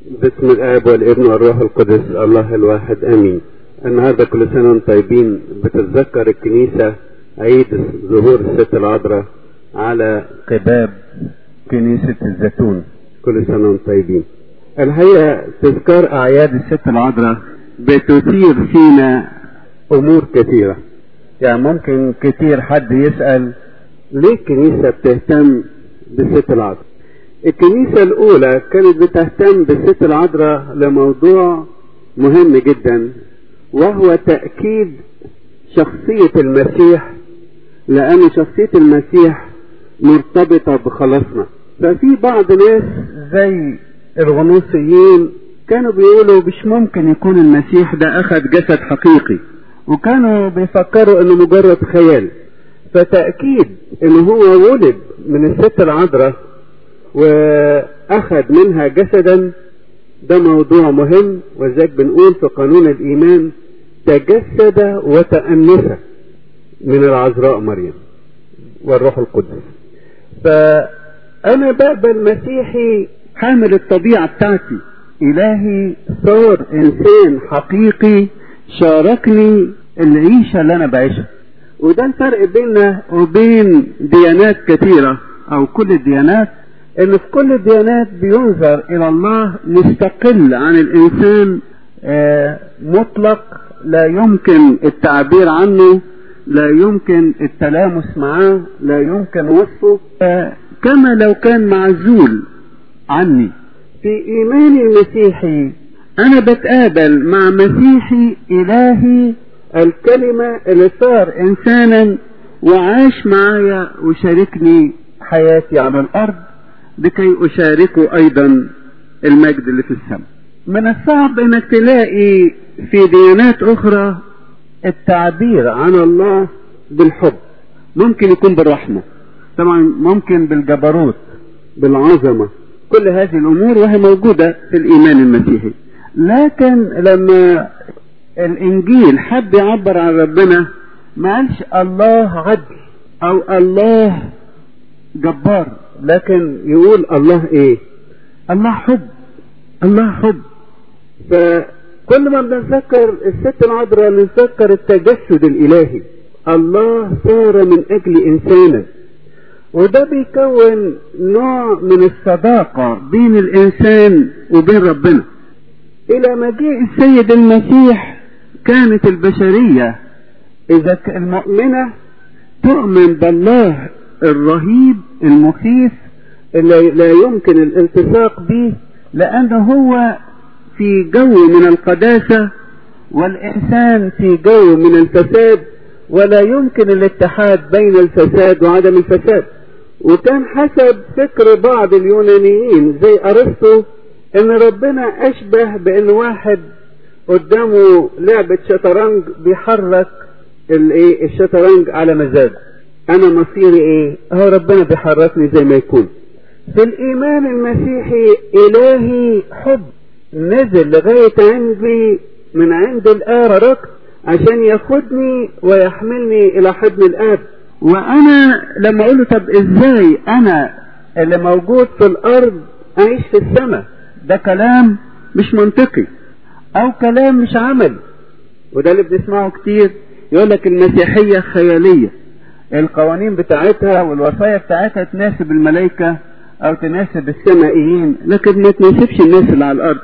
باسم الآب والابن والروح القدس الله الواحد آمين. النهارده كل سنة وانتم طيبين. بتتذكر الكنيسة عيد ظهور الست العذراء على قباب كنيسة الزيتون. كل سنة وانتم طيبين. الحقيقة تذكار أعياد الست العذراء بتثير فينا أمور كثيرة. يعني ممكن كتير حد يسأل ليه الكنيسة بتهتم بالست العذراء؟ الكنيسة الأولى كانت بتهتم بالست العذراء لموضوع مهم جدا، وهو تأكيد شخصية المسيح، لأن شخصية المسيح مرتبطة بخلاصنا. ففي بعض ناس زي الغنوصيين كانوا بيقولوا مش ممكن يكون المسيح ده أخذ جسد حقيقي، وكانوا بيفكروا انه مجرد خيال. فتأكيد انه هو ولد من الست العذراء واخذ منها جسدا ده موضوع مهم، وذلك بنقول في قانون الايمان تجسد وتأنس من العذراء مريم والروح القدس. فانا بقبل مسيحي حامل الطبيعة بتاعتي، الهي صار انسان حقيقي شاركني العيشة اللي انا بعيشها. وده الفرق بيننا وبين ديانات كثيرة او كل الديانات، ان في كل الديانات بينظر الى الله مستقل عن الانسان، مطلق، لا يمكن التعبير عنه، لا يمكن التلامس معه، لا يمكن وصفه، كما لو كان معزول عني. في ايماني المسيحي انا بتقابل مع مسيحي الهي الكلمة اللي صار انسانا وعاش معايا وشاركني حياتي على الارض لكي اشاركه ايضا المجد اللي في السماء. من الصعب انك تلاقي في ديانات اخرى التعبير عن الله بالحب. ممكن يكون بالرحمة، طبعا ممكن بالجبروت، بالعظمة، كل هذه الامور وهي موجودة في الايمان المسيحي. لكن لما الانجيل حب يعبر عن ربنا ما قالش الله عدل او الله جبار، لكن يقول الله ايه؟ الله حب. الله حب. فكل ما بنتذكر الست العذراء نتذكر التجسد الالهي، الله صار من اجل انسانا، وده بيكون نوع من الصداقة بين الانسان وبين ربنا. الى مجيء السيد المسيح كانت البشرية اذا المؤمنة تؤمن بالله الرهيب المخيف اللي لا يمكن الالتصاق به، لانه هو في جو من القداسة والانسان في جو من الفساد، ولا يمكن الاتحاد بين الفساد وعدم الفساد. وكان حسب فكر بعض اليونانيين زي ارسطو ان ربنا اشبه بان واحد قدامه لعبة شطرنج بيحرك الشطرنج على مزاجه. انا مصيري ايه؟ هو ربنا بيحركني زي ما يكون. في الايمان المسيحي الهي حب نزل لغاية عندي من عند الآب ركض عشان ياخدني ويحملني الى حضن الآب. وانا لما اقوله طب ازاي انا اللي موجود في الارض اعيش في السماء؟ ده كلام مش منطقي او كلام مش عملي. وده اللي بنسمعه كتير، يقولك المسيحية خيالية، القوانين بتاعتها والوصايا بتاعتها تناسب الملائكة او تناسب السمائيين، لكن ما تناسبش الناس اللي على الارض.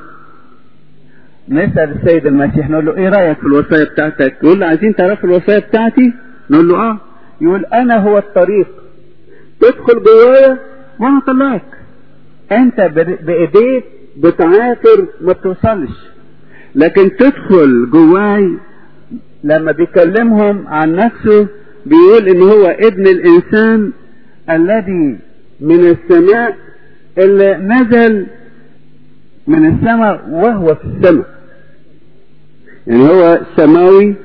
نسأل السيد المسيح نقول له ايه رأيك في الوصايا بتاعتك؟ يقول له عايزين تعرفوا الوصايا بتاعتي؟ نقول له اه. يقول انا هو الطريق، تدخل جوايا وانا اطلعك. انت بايديك بتعافر ما بتوصلش، لكن تدخل جواي. لما بيكلمهم عن نفسه بيقول ان هو ابن الانسان الذي من السماء، اللي نزل من السماء وهو في السماء. يعني هو سماوي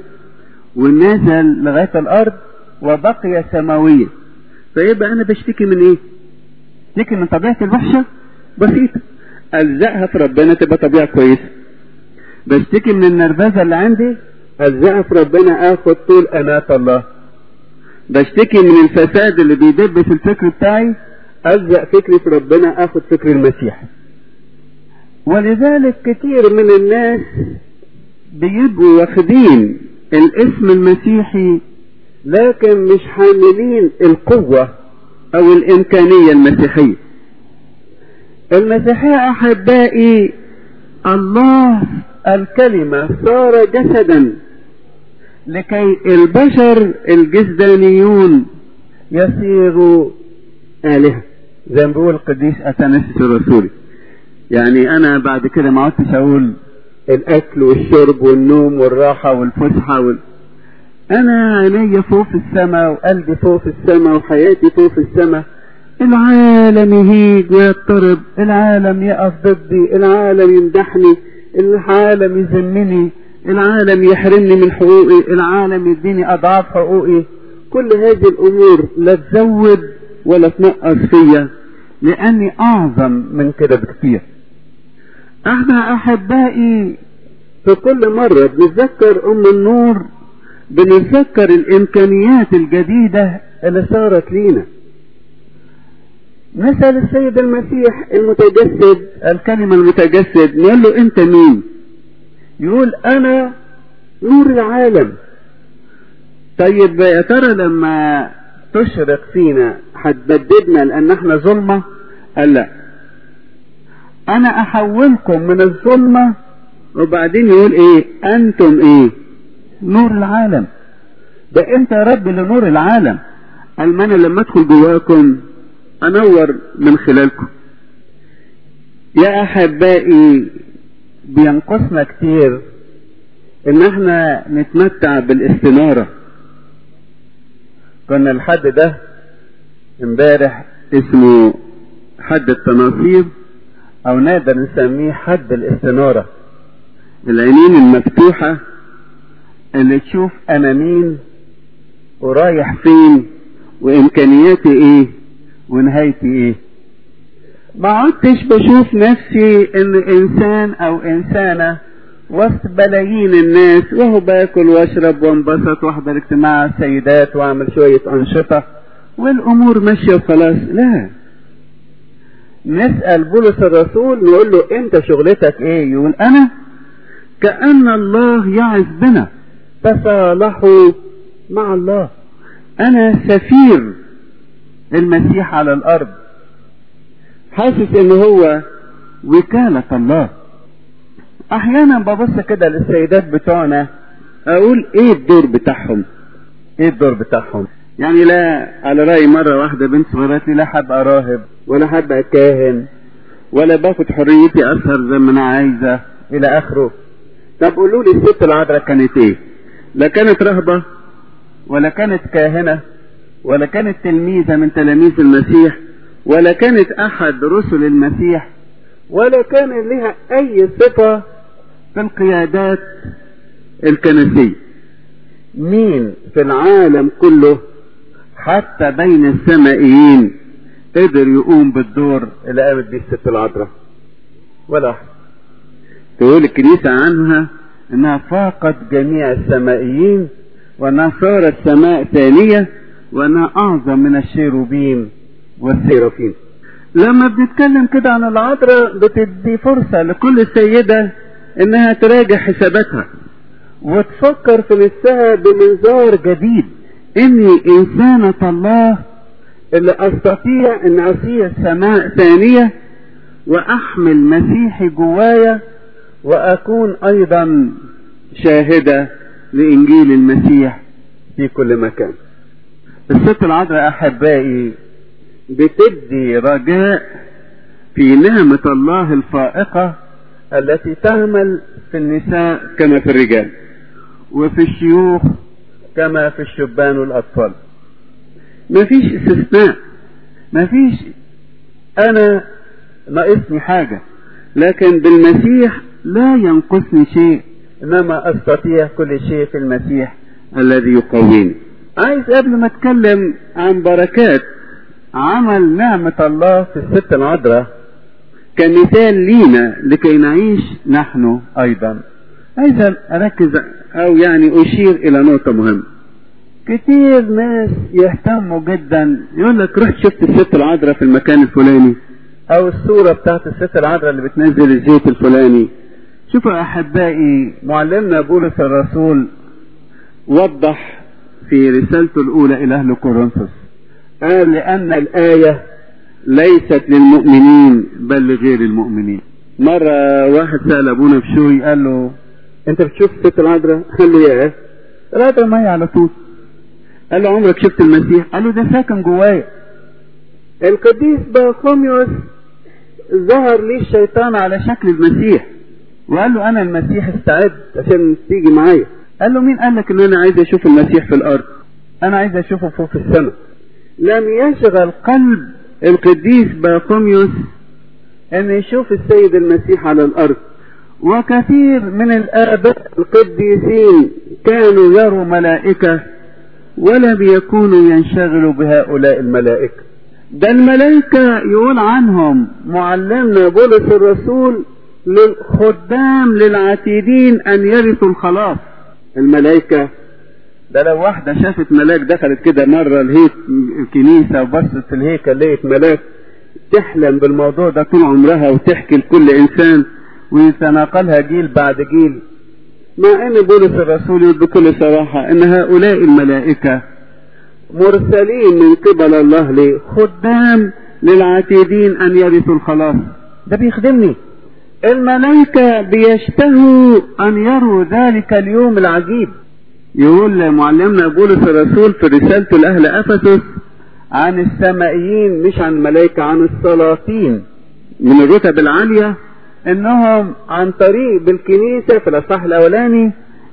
ونزل لغاية الارض وبقي سماويا. فيبقى انا بشتكي من ايه؟ بشتكي من طبيعتي الوحشة؟ بسيطة، الزقها في ربنا تبقى طبيعة كويسة. بشتكي من النرفزة اللي عندي؟ الزقها في ربنا اخد طول اناة الله. بشتكي من الفساد اللي بيدب في الفكر بتاعي؟ الزق فكري في ربنا اخد فكر المسيح. ولذلك كتير من الناس بيبقوا واخدين الاسم المسيحي لكن مش حاملين القوة او الامكانية المسيحية. المسيحية احبائي الله الكلمة صار جسدا لكي البشر الجسدانيون يصيروا آلهة، زي ما بيقول القديس أثناسيوس الرسولي. يعني أنا بعد كده ما عدتش أقول الأكل والشرب والنوم والراحة والفسحة أنا عيني فوق في السماء وقلبي فوق في السماء وحياتي فوق في السماء. العالم يهيج ويضطرب، العالم يقف ضدي، العالم يمدحني، العالم يذمني، العالم يحرمني من حقوقي، العالم يديني أضعاف حقوقي. كل هذه الأمور لا تزود ولا تنقص فيا، لأني أعظم من كده بكتير. احنا أحبائي في كل مرة بنتذكر أم النور بنتذكر الإمكانيات الجديدة اللي صارت لينا. نسأل السيد المسيح المتجسد، الكلمة المتجسد، نقول له أنت مين؟ يقول أنا نور العالم. طيب يا ترى لما تشرق فينا هتبددنا لأن احنا ظلمة؟ قال لا، أنا أحولكم من الظلمة. وبعدين يقول إيه؟ أنتم إيه؟ نور العالم. ده أنت يا رب اللي نور العالم. قال ما أنا لما أدخل جواكم أنور من خلالكم. يا أحبائي بينقصنا كتير إن احنا نتمتع بالاستنارة. كنا الحد ده امبارح اسمه حد التناصير، او نقدر نسميه حد الاستنارة. العينين المفتوحة اللي تشوف انا مين ورايح فين وامكانياتي ايه ونهايتي ايه. ما عدتش بشوف نفسي ان انسان او انسانة وسط بلايين الناس وهو باكل واشرب وانبسط واحضر اجتماع سيدات واعمل شوية انشطة والامور ماشية وخلاص. لا، نسأل بولس الرسول نقول له انت شغلتك ايه؟ يقول انا كأن الله يعز بنا تصالحوا مع الله. انا سفير المسيح على الارض، حاسس ان هو وكالة الله. احيانا ببص كده للسيدات بتوعنا اقول ايه الدور بتاعهم؟ ايه الدور بتاعهم؟ يعني لا، على رأي مرة واحدة بنت صغيرة لي لا حابة راهب ولا حابة كاهن ولا باخد حريتي اسهر زي ما انا عايزة الى اخره. طب قولوا لي الست العذراء كانت ايه؟ لا كانت رهبة ولا كانت كاهنة ولا كانت تلميذة من تلاميذ المسيح ولا كانت احد رسل المسيح ولا كان لها اي صفة في القيادات الكنسية. مين في العالم كله حتى بين السمائيين قدر يقوم بالدور اللي قامت بيه الست العذراء؟ ولا احد. تقول الكنيسة عنها انها فاقت جميع السمائيين وانها صارت سماء ثانية وانها اعظم من الشيروبين والسيرافين. لما بنتكلم كده عن العذراء بتدي فرصة لكل سيدة انها تراجع حساباتها وتفكر في نفسها بمنظار جديد. اني انسانة الله اللي استطيع ان اصير سماء ثانية واحمل مسيحي جوايا واكون ايضا شاهدة لانجيل المسيح في كل مكان. الست العذراء احبائي بتدي رجاء في نعمة الله الفائقة التي تعمل في النساء كما في الرجال وفي الشيوخ كما في الشبان والأطفال. ما فيش استثناء، ما فيش أنا ناقصني حاجة، لكن بالمسيح لا ينقصني شيء، إنما أستطيع كل شيء في المسيح الذي يقويني. عايز قبل ما أتكلم عن بركات عمل نعمة الله في الست العذراء كمثال لينا لكي نعيش نحن أيضا، عايز أركز أو يعني أشير إلى نقطة مهمة. كتير ناس يهتموا جدا، يقول لك رحت شفت الست العذراء في المكان الفلاني، او الصورة بتاعت الست العذراء اللي بتنزل الزيت الفلاني. شوفوا احبائي، معلمنا بولس الرسول وضح في رسالته الاولى الى اهل كورنثوس، قال لان الاية ليست للمؤمنين بل لغير المؤمنين. مرة واحد سأل ابونا بشوي قال له انت بتشوف الست العذراء؟ قال له ياه، العذراء ما هي على طول. قال له عمرك شفت المسيح؟ قال له ده ساكن جوايا. القديس بارثولميوس ظهر لي الشيطان على شكل المسيح وقال له انا المسيح، استعد عشان تيجي معايا. قال له مين قال لك ان انا عايز اشوف المسيح في الارض؟ انا عايز اشوفه فوق في السماء. لم يشغل قلب القديس بارثولميوس ان يشوف السيد المسيح على الارض. وكثير من الاباء القديسين كانوا يروا ملائكة ولم يكونوا ينشغلوا بهؤلاء الملائكة. ده الملائكة يقول عنهم معلمنا بولس الرسول للخدام للعتيدين ان يرثوا الخلاص. الملائكة ده لو واحدة شافت ملاك دخلت كده مرة الكنيسة وبصت الهيكل لقيت ملاك، تحلم بالموضوع ده طول عمرها وتحكي لكل انسان ويتناقلها جيل بعد جيل. مع ان بولس الرسول يقول بكل صراحة ان هؤلاء الملائكة مرسلين من قبل الله لخدام للعتيدين ان يرثوا الخلاص. ده بيخدمني. الملائكة بيشتهوا ان يروا ذلك اليوم العجيب. يقول معلمنا بولس الرسول في رسالته لأهل أفسس عن السمائيين، مش عن الملائكة، عن السلاطين من الرتب العالية، انهم عن طريق بالكنيسة في الأصحاح الأولاني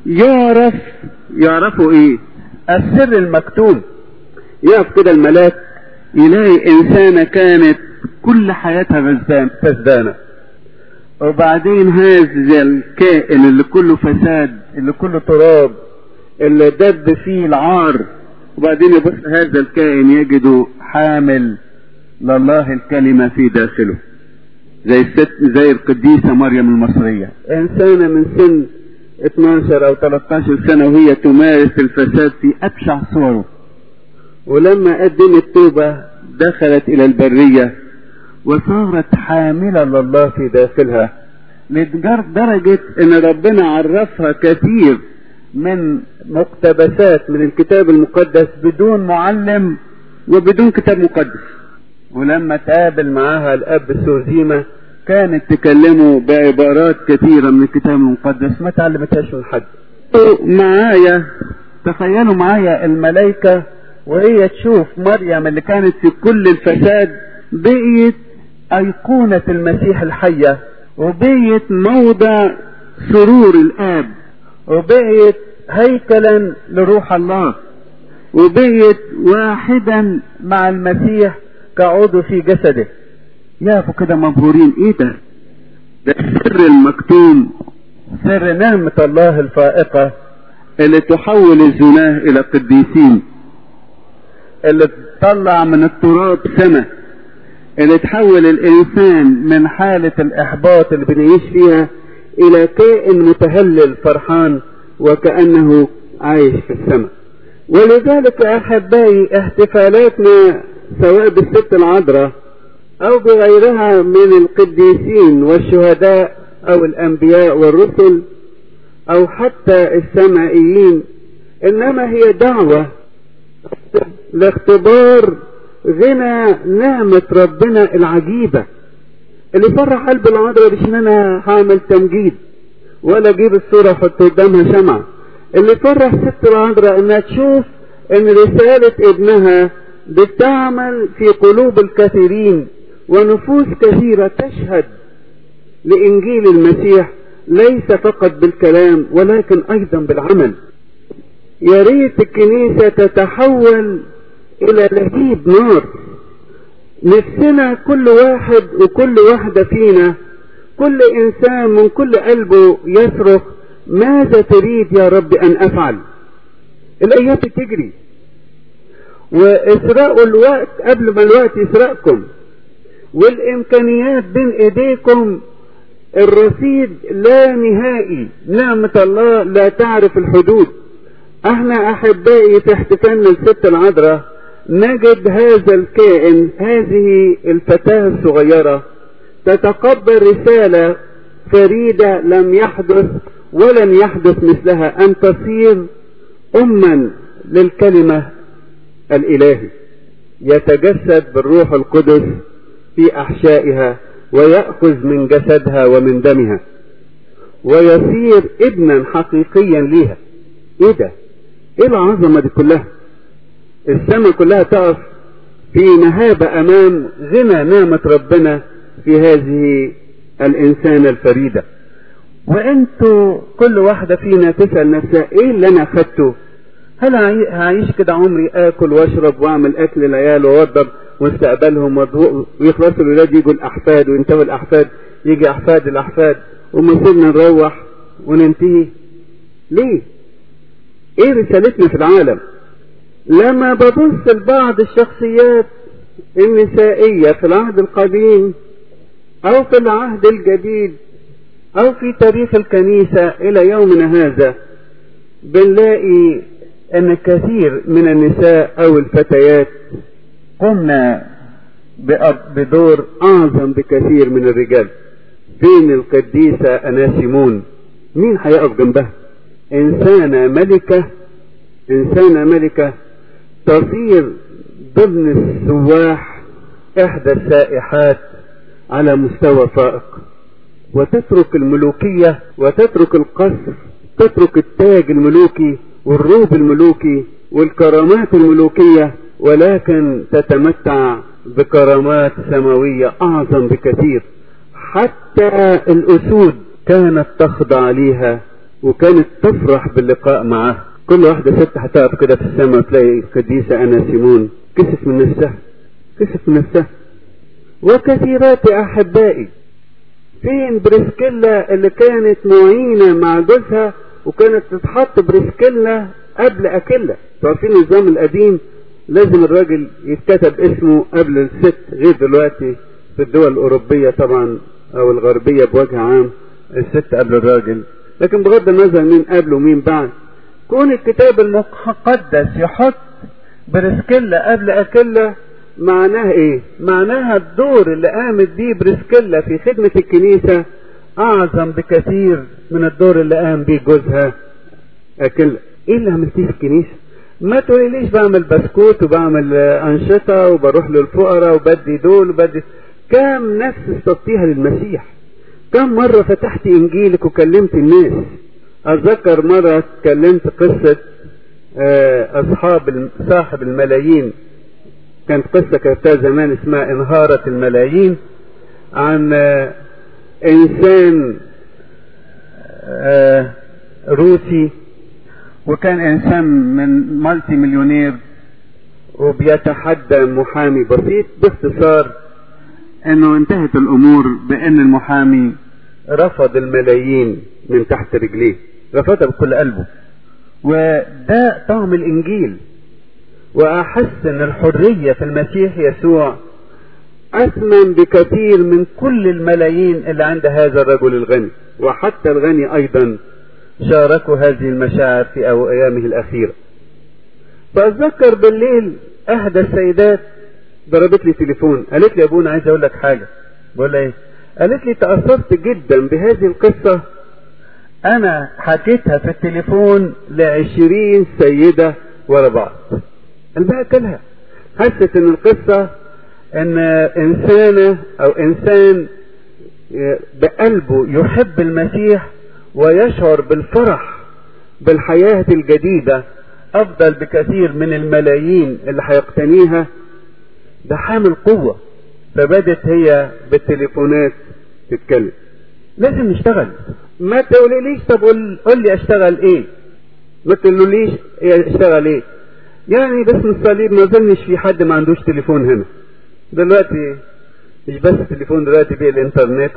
يعرفوا ايه؟ السر المكتوم. يقف كده الملاك يلاقي إنسانة كانت كل حياتها فسدانة، وبعدين هذا الكائن اللي كله فساد، اللي كله تراب، اللي دب فيه العار، وبعدين يبص هذا الكائن يجده حامل لله الكلمة في داخله، زي القديسة مريم المصرية، إنسانة من سن 12 أو 13 سنة وهي تمارس الفساد في أبشع صوره. ولما قدمت توبة دخلت إلى البرية وصارت حاملة لله في داخلها، لدرجة إن ربنا عرفها كثير من مقتبسات من الكتاب المقدس بدون معلم وبدون كتاب مقدس. ولما تقابل معاها الأب سوزيما كانت تكلمه بعبارات كثيرة من الكتاب المقدس ما تعلمتهاش من حد. تخيلوا معايا الملائكة وهي تشوف مريم اللي كانت في كل الفساد بقيت أيقونة المسيح الحية، وبقيت موضع سرور الآب، وبقيت هيكلا لروح الله، وبقيت واحدا مع المسيح كعضو في جسده. يقفوا كده مبهورين، ايه ده السر المكتوم، سر نعمة الله الفائقة اللي تحول الزناه الى قديسين، اللي تطلع من التراب سماء، اللي تحول الانسان من حالة الاحباط اللي بنعيش فيها الى كائن متهلل فرحان وكأنه عايش في السماء. ولذلك احبائي احتفالاتنا سواء بالست العذراء او بغيرها من القديسين والشهداء او الانبياء والرسل او حتى السمائيين، انما هي دعوة لاختبار غنى نعمة ربنا العجيبة اللي فرح قلب العذراء. مش ان انا هعمل تمجيد ولا اجيب الصورة احط قدامها شمعة. اللي فرح ست العذراء انها تشوف ان رسالة ابنها بتعمل في قلوب الكثيرين، ونفوس كثيرة تشهد لإنجيل المسيح ليس فقط بالكلام ولكن أيضا بالعمل. يا ريت الكنيسة تتحول إلى لهيب نار. نفسنا كل واحد وكل واحدة فينا، كل إنسان من كل قلبه يصرخ ماذا تريد يا رب أن أفعل؟ الأيام بتجري، واسرقوا الوقت قبل ما الوقت يسرقكم، والإمكانيات بين إيديكم، الرصيد لا نهائي، نعمة الله لا تعرف الحدود. احنا أحبائي في احتفالنا الست العذراء نجد هذا الكائن، هذه الفتاة الصغيرة تتقبل رسالة فريدة لم يحدث ولن يحدث مثلها، أن تصير أما للكلمة الإلهي، يتجسد بالروح القدس في أحشائها ويأخذ من جسدها ومن دمها ويصير ابنا حقيقيا ليها. ايه ده؟ ايه العظمة دي كلها؟ السماء كلها تقف في مهابة امام غنى نعمة ربنا في هذه الانسانة الفريدة. وانتوا كل واحدة فينا تسأل نفسها ايه اللي انا اخدته؟ هل هعيش كده عمري اكل واشرب واعمل اكل العيال واوضب واستقبلهم ويخلصوا الولاد يجوا الاحفاد وينتهوا الاحفاد يجي احفاد الاحفاد ومصيرنا نروح وننتهي؟ ليه؟ ايه رسالتنا في العالم؟ لما ببص لبعض الشخصيات النسائية في العهد القديم او في العهد الجديد او في تاريخ الكنيسة الى يومنا هذا، بنلاقي ان كثير من النساء او الفتيات قمنا بدور اعظم بكثير من الرجال. فين القديسة أناسيمون؟ مين هيقف جنبها؟ إنسانة ملكة، إنسانة ملكة تصير ضمن السواح إحدى السائحات على مستوى فائق، وتترك الملوكية وتترك القصر، تترك التاج الملوكي والروب الملوكي والكرامات الملوكية، ولكن تتمتع بكرامات سماوية أعظم بكثير. حتى الأسود كانت تخضع ليها وكانت تفرح باللقاء معه. كل واحدة ست هتقف كده في السماء وتلاقي القديسة أناسيمون كسف من نفسها، كسف من نفسها. وكثيرات أحبائي، فين بريسكيلا اللي كانت معينة مع جوزها وكانت تتحط بريسكيلا قبل أكيلا؟ تعرفين النظام القديم لازم الراجل يتكتب اسمه قبل الست، غير دلوقتي في الدول الأوروبية طبعا أو الغربية بوجه عام الست قبل الراجل، لكن بغض النظر مين قبل ومين بعد، كون الكتاب المقدس يحط بريسكيلا قبل أكيلا معناها ايه؟ معناها الدور اللي قامت بيه بريسكيلا في خدمة الكنيسة اعظم بكثير من الدور اللي قام بيه جوزها أكيلا. ايه اللي عملتيه في الكنيسة؟ ما تقوليليش بعمل بسكوت وبعمل انشطة وبروح للفقراء وبدي دول وبدي. كم نفس استطيها للمسيح؟ كم مرة فتحت انجيلك وكلمت الناس؟ اتذكر مرة كلمت قصة صاحب الملايين، كانت قصة كتبتها زمان اسمها انهارة الملايين، عن انسان روسي، وكان انسان من مالتي مليونير وبيتحدى محامي بسيط. باختصار انه انتهت الامور بان المحامي رفض الملايين من تحت رجليه، رفضها بكل قلبه. وده طعم الانجيل، واحس ان الحرية في المسيح يسوع اثمن بكثير من كل الملايين اللي عند هذا الرجل الغني. وحتى الغني ايضا شاركوا هذه المشاعر في ايامه الاخيرة. فاتذكر بالليل احدى السيدات ضربت لي تليفون، قالت لي يا ابونا عايز اقول لك حاجة. بقول لها ايه؟ قالت لي تأثرت جدا بهذه القصة، انا حكيتها في التليفون ل20 سيدة ورا بعض. قلبها كلها، حست ان القصة ان انسانة او انسان بقلبه يحب المسيح ويشعر بالفرح بالحياة الجديدة افضل بكثير من الملايين اللي هيقتنيها. ده حامل قوة. فبدت هي بالتليفونات تتكلم. لازم نشتغل. ما تقوليليش طب قول لي اشتغل ايه، ما تقوليليش اشتغل ايه. يعني باسم الصليب ما ظنش في حد ما عندوش تليفون هنا دلوقتي. مش بس التليفون، دلوقتي بيه الانترنت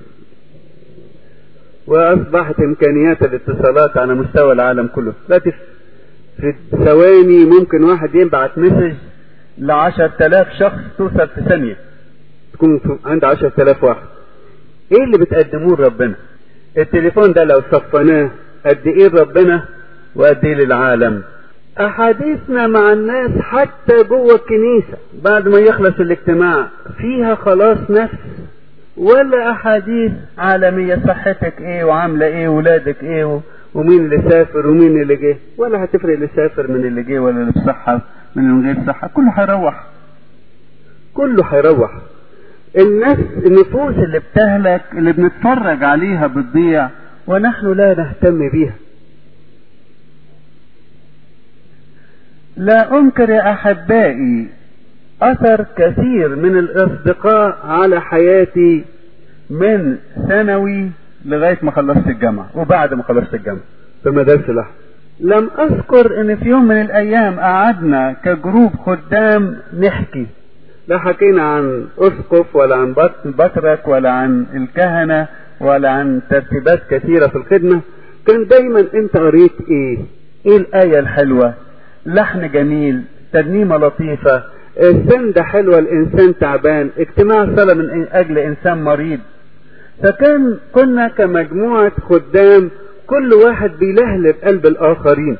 واصبحت امكانيات الاتصالات على مستوى العالم كله. دلوقتي في ثواني ممكن واحد يبعت مسج ل10,000 شخص توصل في ثانية، تكون عند 10,000 واحد. ايه اللي بتقدموه لربنا؟ التليفون ده لو صفناه قد ايه لربنا وقد ايه للعالم. احاديثنا مع الناس حتى جوه الكنيسة بعد ما يخلص الاجتماع فيها خلاص نفس، ولا احاديث عالمية صحتك ايه وعاملة ايه ولادك ايه ومين اللي سافر ومين اللي جه، ولا هتفرق اللي سافر من اللي جه ولا اللي بصحة من غير صحة، كله هيروح، كله هيروح. النفوس اللي بتهلك اللي بنتفرج عليها بتضيع ونحن لا نهتم بيها. لا أنكر يا أحبائي أثر كثير من الأصدقاء على حياتي من ثانوي لغاية ما خلصت الجامعة وبعد ما خلصت الجامعة في مدارس الأحد. لم أذكر إن في يوم من الأيام قعدنا كجروب خدام نحكي، لا حكينا عن أسقف ولا عن بطرك ولا عن الكهنة ولا عن ترتيبات كثيرة في الخدمة. كان دايما أنت قريت إيه الآية الحلوة، لحن جميل، ترنيمة لطيفة، سندة حلوة، الإنسان تعبان، اجتماع صلاة من أجل إنسان مريض. كنا كمجموعة خدام كل واحد بيلهلب قلب الآخرين.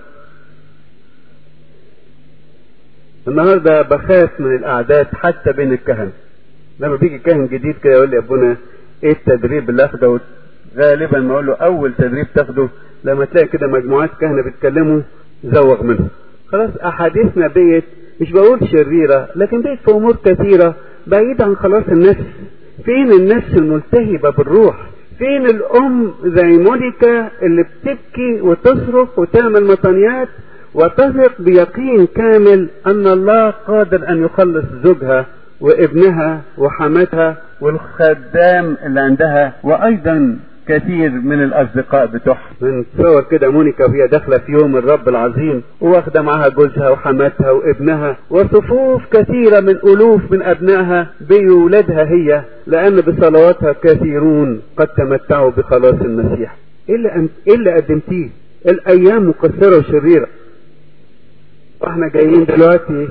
النهاردة بخاف من الأعداد حتى بين الكهنة، لما بيجي كاهن جديد كده يقول لي يا ابونا ايه التدريب اللي اخده، غالبا ما اقول له اول تدريب تاخده لما تلاقي كده مجموعات كهنة بيتكلموا زوغ منهم. خلاص احاديثنا بيت مش بقول شريرة، لكن بيت في امور كثيرة بعيد عن خلاص النفس. فين النفس الملتهبة بالروح؟ فين الام زي مونيكا اللي بتبكي وتصرخ وتعمل مطنيات وتثق بيقين كامل ان الله قادر ان يخلص زوجها وابنها وحماتها والخدام اللي عندها وايضا كثير من الاصدقاء بتوعها. بنتصور كده مونيكا وهي داخله في يوم الرب العظيم واخده معاها جوزها وحماتها وابنها وصفوف كثيره من الوف من ابنائها بولادها هي، لان بصلواتها كثيرون قد تمتعوا بخلاص المسيح. ايه اللي قدمتيه؟ الايام مقصره وشريره. واحنا جايين دلوقتي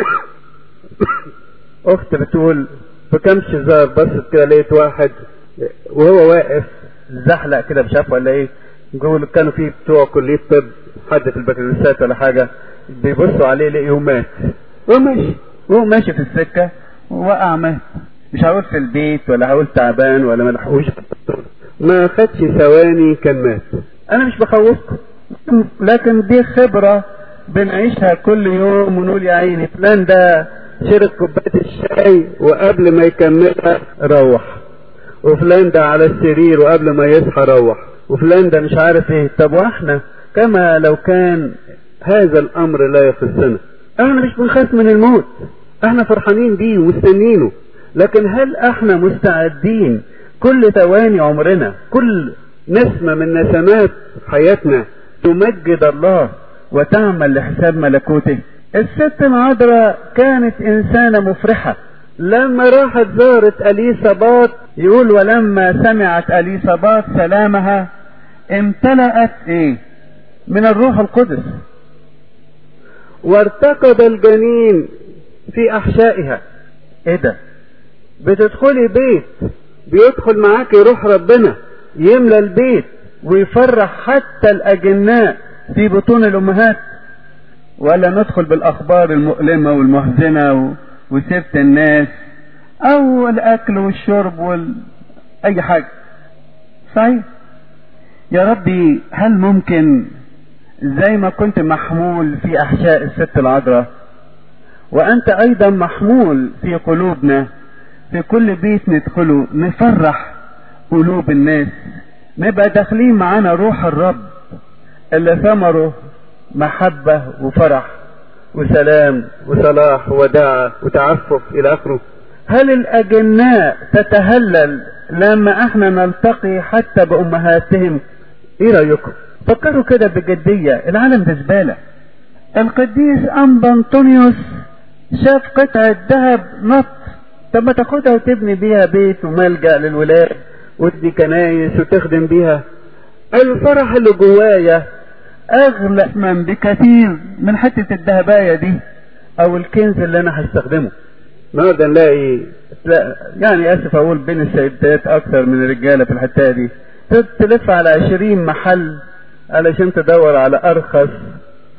اخت بتقول في كام شزار بصت كده لقيت واحد وهو واقف زحلق كده بشاف ولا ايه، كانوا فيه بتوع كلية طب حد في البكالوريوسات ولا حاجة، بيبصوا عليه لقيه مات وهو ماشي في السكة ووقع مات. مش هقول في البيت ولا هقول تعبان ولا ملحقوش، ما خدش ثواني كان مات. انا مش بخوفكم، لكن دي خبرة بنعيشها كل يوم ونقول يا عيني فلان ده شرب كوباية الشاي وقبل ما يكملها روح، وفلان ده على السرير وقبل ما يصحى روح، وفلان ده مش عارف ايه. طب واحنا كما لو كان هذا الامر لا يخصنا. احنا مش بنخاف من الموت، احنا فرحانين بيه ومستنينه، لكن هل احنا مستعدين كل ثواني عمرنا كل نسمة من نسمات حياتنا تمجد الله وتعمل لحساب ملكوته؟ الست العذراء كانت انسانة مفرحة لما راحت زارت اليصابات، يقول ولما سمعت اليصابات سلامها امتلأت من الروح القدس وارتقد الجنين في احشائها. ايه ده؟ بتدخلي بيت بيدخل معاك روح ربنا يملى البيت ويفرح حتى الاجناء في بطون الامهات، ولا ندخل بالاخبار المؤلمة والمحزنة وسيرة الناس او الاكل والشرب اي حاجة؟ صحيح يا ربي، هل ممكن زي ما كنت محمول في احشاء الست العذراء وانت ايضا محمول في قلوبنا، في كل بيت ندخله نفرح قلوب الناس، نبقى داخلين معانا روح الرب اللي ثمره محبة وفرح وسلام وصلاح وداعة وتعفف الى اخره. هل الاجناء تتهلل لما احنا نلتقي حتى بامهاتهم؟ ايه رأيكم؟ فكروا كده بجدية، العالم ده زبالة. القديس انبا انطونيوس شاف قطعة ذهب نط، طب ما تاخدها وتبني بيها بيت وملجأ للولاد وتدي كنايس وتخدم بيها. الفرح اللي جوايا اغلى من بكثير من حتة الذهباية دي او الكنز اللي انا هستخدمه. النهارده نلاقي يعني اسف اقول بين السيدات اكثر من الرجالة في الحتة دي، تلف على 20 محل علشان تدور على ارخص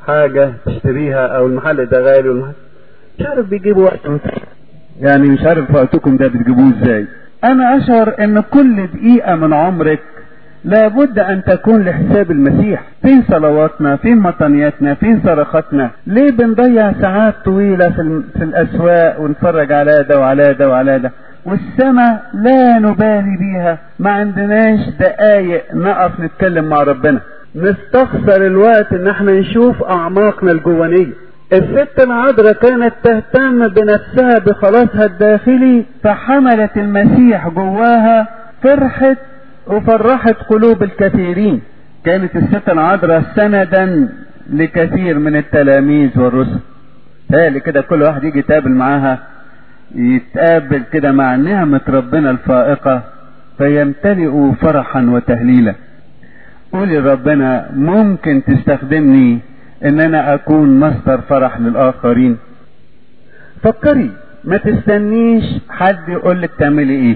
حاجة تشتريها او المحل ده غالي والمحل مش عارف بيجيبوا وقت يعني مش عارف وقتكم ده بتجيبوه ازاي. انا اشعر ان كل دقيقة من عمرك لابد ان تكون لحساب المسيح. فين صلواتنا؟ فين مطنياتنا؟ فين صرخاتنا؟ ليه بنضيع ساعات طويلة في الاسواق ونتفرج على ده وعلى ده وعلى ده، والسماء لا نبالي بيها؟ ما عندناش دقايق نقف نتكلم مع ربنا، نستخسر الوقت ان احنا نشوف اعماقنا الجوانية. الست العذراء كانت تهتم بنفسها بخلاصها الداخلي، فحملت المسيح جواها، فرحت وفرحت قلوب الكثيرين. كانت الست العذراء سندا لكثير من التلاميذ والرسل. تالي كده كل واحد يجي يتقابل معاها، يتقابل كده مع نعمة ربنا الفائقة فيمتلئوا فرحا وتهليلا. قولي ربنا ممكن تستخدمني ان انا اكون مصدر فرح للاخرين. فكري، ما تستنيش حد يقولك تعملي ايه.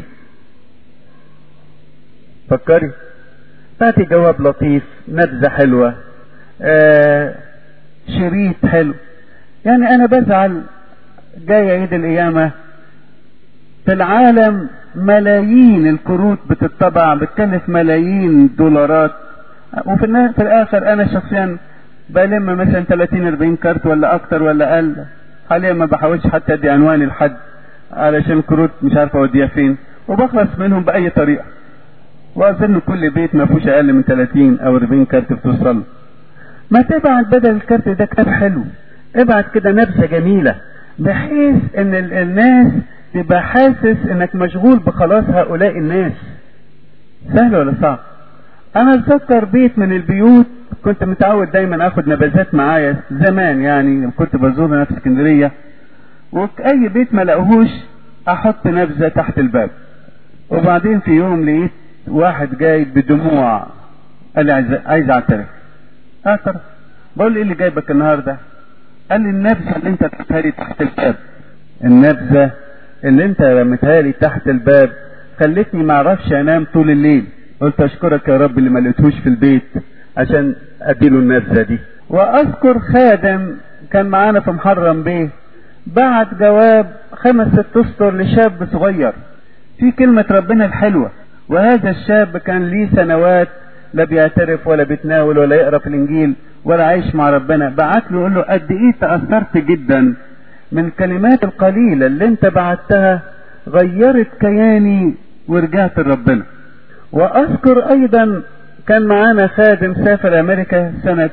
فكري، فاتي جواب لطيف، نبذة حلوة، شريط حلو. يعني انا بزعل جاي عيد القيامة في العالم ملايين الكروت بتطبع بتكلف ملايين دولارات، وفي الاخر انا شخصيا بلم مثلا 30-40 كارت ولا اكتر ولا اقل. حاليا ما بحاولش حتى ادي عنواني لحد علشان الكروت مش عارف اوديها فين، وبخلص منهم باي طريقة. واظن كل بيت ما فيهوش اقل من 30 او 40 كارت بتوصل. ما تبعت بدل الكارت ده كتاب حلو، ابعت كده نبذة جميلة بحيث ان الناس تبقى حاسس انك مشغول بخلاص هؤلاء الناس. سهل ولا صعب؟ انا اتذكر بيت من البيوت كنت متعود دايما اخد نبذات معايا زمان، يعني كنت بزور هنا في اسكندرية، واي بيت ما لقوهوش احط نبذة تحت الباب. وبعدين في يوم لقيت واحد جاي بدموع قال لي عايز اعترف. بقول له ايه اللي جايبك النهارده؟ قال لي النبذة اللي انت رميتها لي تحت الباب، النبذة اللي انت رميتها لي تحت الباب خلتني ما اعرفش انام طول الليل. قلت اشكرك يا رب اللي ما لقيتهوش في البيت عشان اديله النبذة دي. واذكر خادم كان معانا في محرم بيه بعت جواب 5-6 اسطر لشاب صغير في كلمة ربنا الحلوة، وهذا الشاب كان ليه سنوات لا بيعترف ولا بيتناول ولا يقرأ في الانجيل ولا عايش مع ربنا. بعت له يقول له قد ايه تأثرت جدا من الكلمات القليلة اللي انت بعتها، غيرت كياني ورجعت لربنا. واذكر ايضا كان معانا خادم سافر امريكا سنة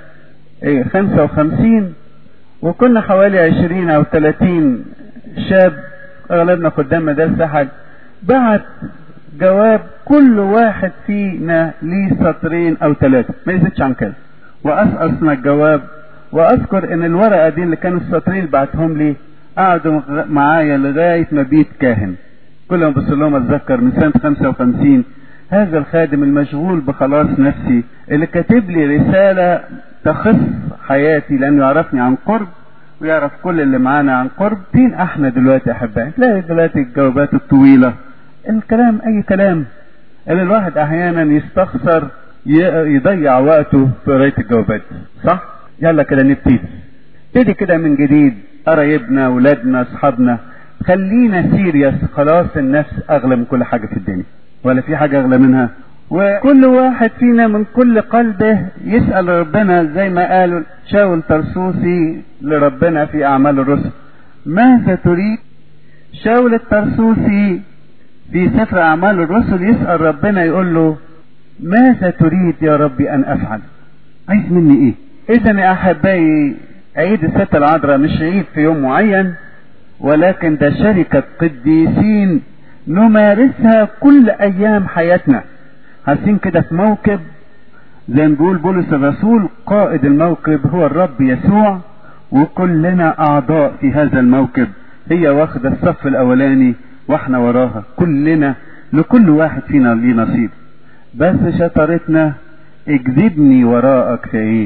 55، وكنا حوالي 20 او 30 شاب اغلبنا خدام مدارس احد. بعت جواب كل واحد فينا ليه 2 أو 3 ما يزيدش عن كده، وأسقصنا الجواب. واذكر ان الورقة دي اللي كانوا 2 اللي بعتهم لي قعدوا معايا لغاية ما بيت كاهن. كل ما بص لهم اتذكر من سنة 55 هذا الخادم المشغول بخلاص نفسي اللي كاتب لي رسالة تخص حياتي، لانه يعرفني عن قرب ويعرف كل اللي معانا عن قرب. فين احنا دلوقتي يا احبائي؟ تلاقي دلوقتي الجوابات الطويلة، الكلام اي كلام، اللي الواحد احيانا يستخسر يضيع وقته في قراية الجوابات. صح؟ يلا كده نبتدي كده من جديد. قرايبنا، ولادنا، اصحابنا، خلينا سيريس. خلاص النفس اغلى من كل حاجة في الدنيا، ولا في حاجة اغلى منها. وكل واحد فينا من كل قلبه يسأل ربنا زي ما قالوا شاول ترسوسي لربنا في اعمال الرسل، ماذا تريد؟ شاول الترسوسي في سفر اعمال الرسل يسأل ربنا يقول له ماذا تريد يا ربي ان افعل؟ عايز مني ايه؟ اذا يا احبائي عيد الست العذراء مش عيد في يوم معين، ولكن ده شركة قديسين نمارسها كل ايام حياتنا. حاسين كده في موكب زي ما بيقول بولس الرسول قائد الموكب هو الرب يسوع، وكلنا اعضاء في هذا الموكب. هي واخدة الصف الاولاني واحنا وراها، كلنا لكل واحد فينا ليه نصيب. بس شطارتنا اجذبني وراءك في ايه؟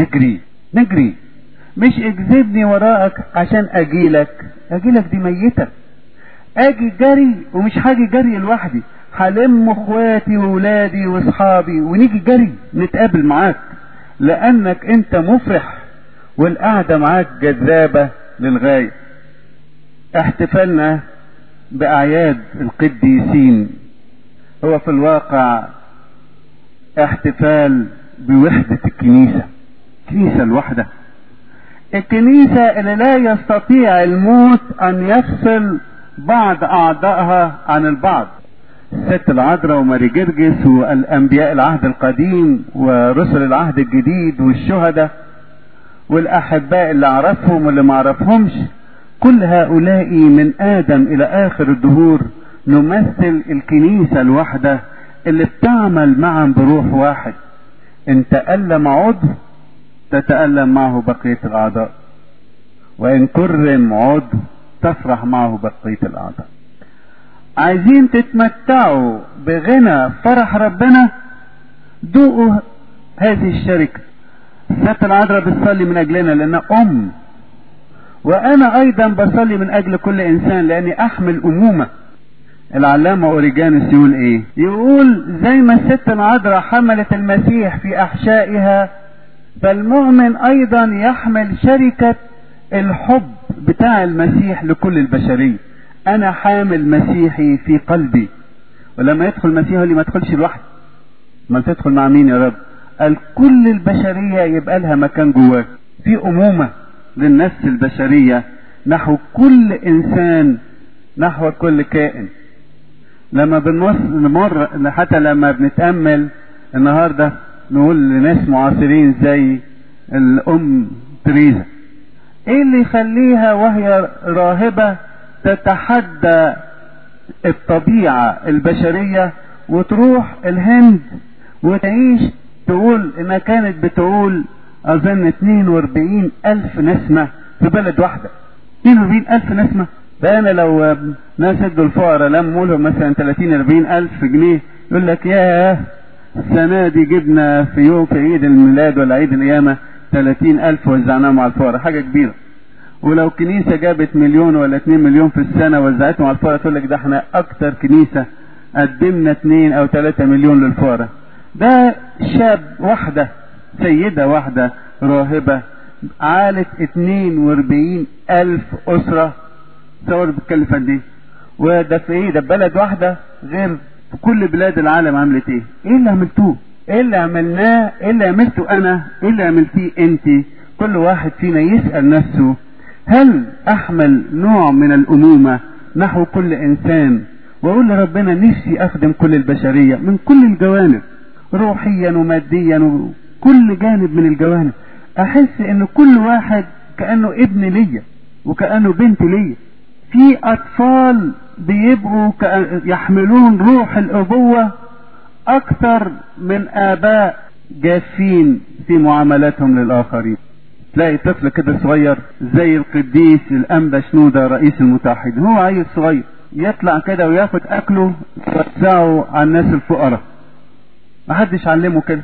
نجري، مش اجذبني وراءك عشان اجيلك دي ميتة. اجي جري، ومش هاجي جري لوحدي، هلم اخواتي وولادي واصحابي ونيجي جري نتقابل معاك، لانك انت مفرح والقعدة معاك جذابة للغاية. احتفالنا بأعياد القديسين هو في الواقع احتفال بوحدة الكنيسة، الكنيسة الوحدة، الكنيسة اللي لا يستطيع الموت أن يفصل بعض أعضائها عن البعض. الست العذراء وماري جرجس والأنبياء العهد القديم ورسل العهد الجديد والشهداء والأحباء اللي عرفهم واللي ما عرفهمش، كل هؤلاء من آدم إلى آخر الدهور نمثل الكنيسة الوحدة اللي بتعمل معا بروح واحد. إن تألم عضو تتألم معه بقية الأعضاء، وإن كرم عضو تفرح معه بقية الأعضاء. عايزين تتمتعوا بغنى فرح ربنا، دوقوا هذه الشركة. الست العذراء بتصلي من أجلنا لأنها أم، وأنا أيضا بصلي من أجل كل إنسان لأني أحمل أمومة. العلامة أوريجانوس يقول إيه؟ يقول زي ما الست العذراء حملت المسيح في أحشائها، فالمؤمن أيضا يحمل شركة الحب بتاع المسيح لكل البشرية. أنا حامل مسيحي في قلبي، ولما يدخل المسيح يقول لي ما تدخلش لوحدك، ما تدخل مع مين يا رب؟ قال كل البشرية يبقى لها مكان جواك، في أمومة للنفس البشرية نحو كل إنسان، نحو كل كائن. لما بنمر حتى لما بنتأمل النهاردة نقول لناس معاصرين زي الأم تريزا، ايه اللي يخليها وهي راهبة تتحدى الطبيعة البشرية وتروح الهند وتعيش، تقول انها كانت بتقول اظن 42,000 نسمة في بلد واحدة. 42,000 نسمة. فانا لو ناس ادوا الفقراء لموا لهم مثلا 30-40,000 جنيه يقول لك ياه السنة دي جبنا في يوم في عيد الميلاد ولا عيد القيامة 30,000 وزعناهم على الفقراء، حاجة كبيرة. ولو كنيسة جابت 1 ولا 2 مليون في السنة وزعتهم على الفقراء تقول لك ده احنا اكتر كنيسة قدمنا 2 أو 3 مليون للفقراء. ده شاب واحدة، سيدة واحدة راهبة عالت 42,000 أسرة. تصور بتكلف قد ايه؟ وده في ايه؟ ده بلد واحدة غير في كل بلاد العالم. عملت ايه؟ ايه اللي عملتوه؟ ايه اللي عملناه؟ ايه اللي عملته انا؟ ايه اللي عملتيه انت؟ كل واحد فينا يسأل نفسه هل احمل نوع من الامومة نحو كل انسان، واقول لربنا نفسي اخدم كل البشرية من كل الجوانب، روحيا وماديا وكل جانب من الجوانب. احس ان كل واحد كأنه ابن ليا وكأنه بنت ليا. في اطفال بيبقوا يحملون روح الابوة اكثر من اباء جافين في معاملاتهم للاخرين. تلاقي طفل كده صغير زي القديس الانبا شنودة رئيس المتحدين، هو عيل صغير يطلع كده وياخد اكله يوزعه على الناس الفقراء، محدش علمه كده،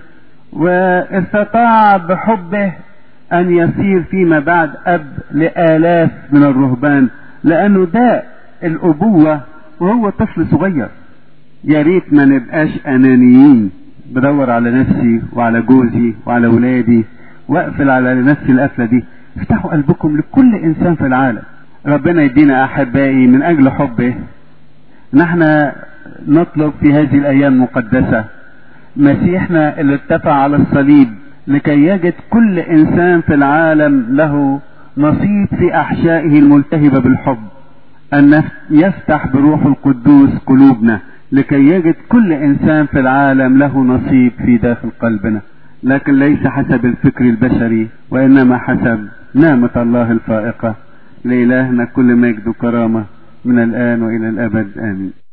واستطاع بحبه ان يصير فيما بعد اب لآلاف من الرهبان، لانه ده الابوة وهو طفل صغير. يا ريت ما نبقاش انانيين، بدور على نفسي وعلى جوزي وعلى ولادي واقفل على نفسي القفلة دي. افتحوا قلبكم لكل انسان في العالم. ربنا يدينا احبائي من اجل حبه نحن نطلب في هذه الايام المقدسة مسيحنا اللي ارتفع على الصليب لكي يجد كل انسان في العالم له نصيب في احشائه الملتهبة بالحب، ان يفتح بروح القدوس قلوبنا لكي يجد كل انسان في العالم له نصيب في داخل قلبنا، لكن ليس حسب الفكر البشري وانما حسب نعمة الله الفائقة. لإلهنا كل مجد وكرامة من الآن وإلى الأبد آمين.